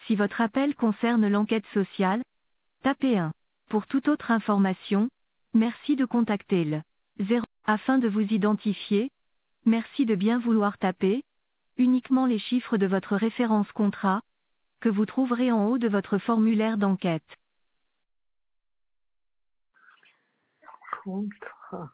Si votre appel concerne l'enquête sociale, tapez 1. Pour toute autre information, merci de contacter le 0. Afin de vous identifier, merci de bien vouloir taper uniquement les chiffres de votre référence contrat, que vous trouverez en haut de votre formulaire d'enquête. Contrat.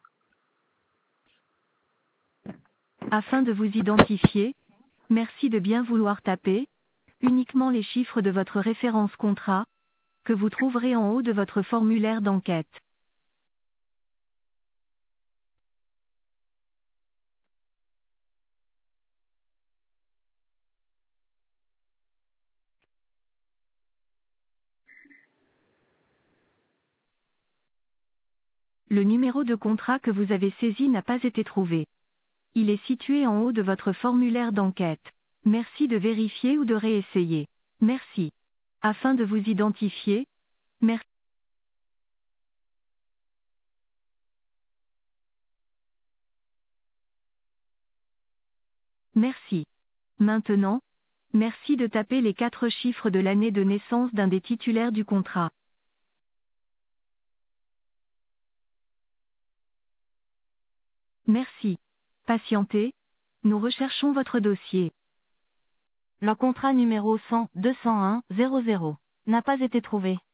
Afin de vous identifier, merci de bien vouloir taper uniquement les chiffres de votre référence contrat, que vous trouverez en haut de votre formulaire d'enquête. Le numéro de contrat que vous avez saisi n'a pas été trouvé. Il est situé en haut de votre formulaire d'enquête. Merci de vérifier ou de réessayer. Merci. Afin de vous identifier, merci. Merci. Maintenant, merci de taper les 4 chiffres de l'année de naissance d'un des titulaires du contrat. Merci. Patientez, nous recherchons votre dossier. Le contrat numéro 100-201-00 n'a pas été trouvé.